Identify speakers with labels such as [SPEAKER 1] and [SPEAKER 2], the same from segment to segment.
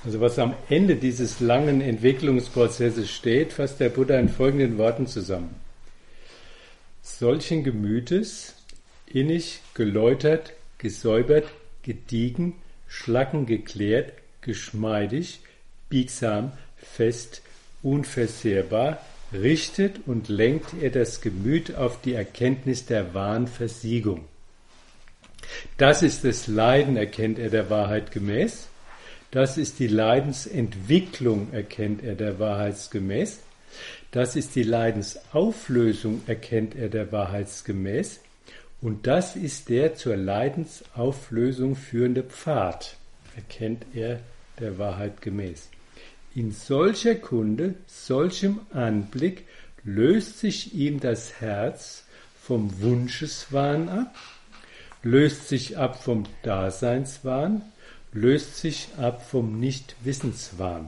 [SPEAKER 1] Also was am Ende dieses langen Entwicklungsprozesses steht, fasst der Buddha in folgenden Worten zusammen. Solchen Gemütes, innig, geläutert, gesäubert, gediegen, schlacken geklärt, geschmeidig, biegsam, fest, unversehrbar, richtet und lenkt er das Gemüt auf die Erkenntnis der wahren Versiegung. Das ist das Leiden, erkennt er der Wahrheit gemäß. Das ist die Leidensentwicklung, erkennt er der Wahrheit gemäß. Das ist die Leidensauflösung, erkennt er der Wahrheit gemäß. Und das ist der zur Leidensauflösung führende Pfad, erkennt er der Wahrheit gemäß. In solcher Kunde, solchem Anblick löst sich ihm das Herz vom Wunscheswahn ab, löst sich ab vom Daseinswahn, löst sich ab vom Nichtwissenswahn.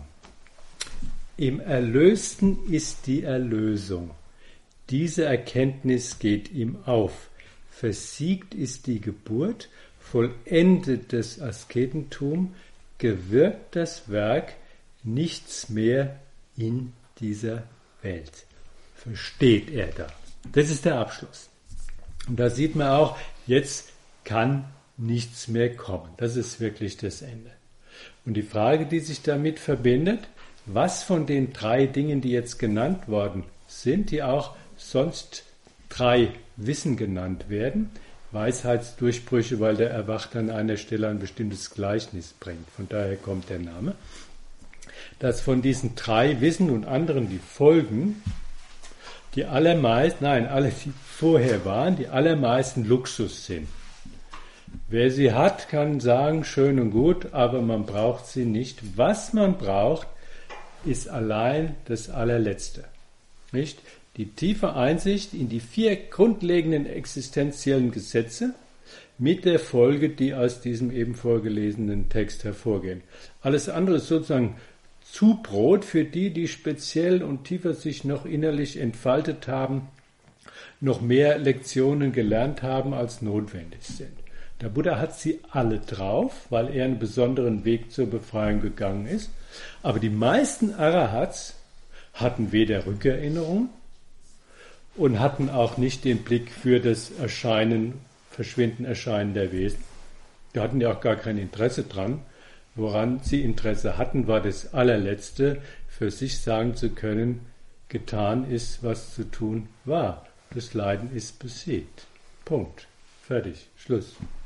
[SPEAKER 1] Im Erlösten ist die Erlösung. Diese Erkenntnis geht ihm auf. Versiegt ist die Geburt, vollendet das Asketentum, gewirkt das Werk, nichts mehr in dieser Welt. Versteht er da. Das ist der Abschluss. Und da sieht man auch, jetzt kann nichts mehr kommen. Das ist wirklich das Ende. Und die Frage, die sich damit verbindet, was von den 3 Dingen, die jetzt genannt worden sind, die auch sonst 3 Wissen genannt werden, Weisheitsdurchbrüche, weil der Erwachte an einer Stelle ein bestimmtes Gleichnis bringt. Von daher kommt der Name. Dass von diesen 3 Wissen und anderen, die folgen, die allermeisten, nein, alle, die vorher waren, die allermeisten Luxus sind. Wer sie hat, kann sagen, schön und gut, aber man braucht sie nicht. Was man braucht, ist allein das Allerletzte. Nicht? Die tiefe Einsicht in die 4 grundlegenden existenziellen Gesetze mit der Folge, die aus diesem eben vorgelesenen Text hervorgehen. Alles andere ist sozusagen Zubrot für die, die speziell und tiefer sich noch innerlich entfaltet haben, noch mehr Lektionen gelernt haben, als notwendig sind. Der Buddha hat sie alle drauf, weil er einen besonderen Weg zur Befreiung gegangen ist. Aber die meisten Arahats hatten weder Rückerinnerung und hatten auch nicht den Blick für das Verschwinden, Erscheinen der Wesen. Die hatten ja auch gar kein Interesse dran. Woran sie Interesse hatten, war das Allerletzte, für sich sagen zu können, getan ist, was zu tun war. Das Leiden ist besiegt. Punkt. Fertig. Schluss.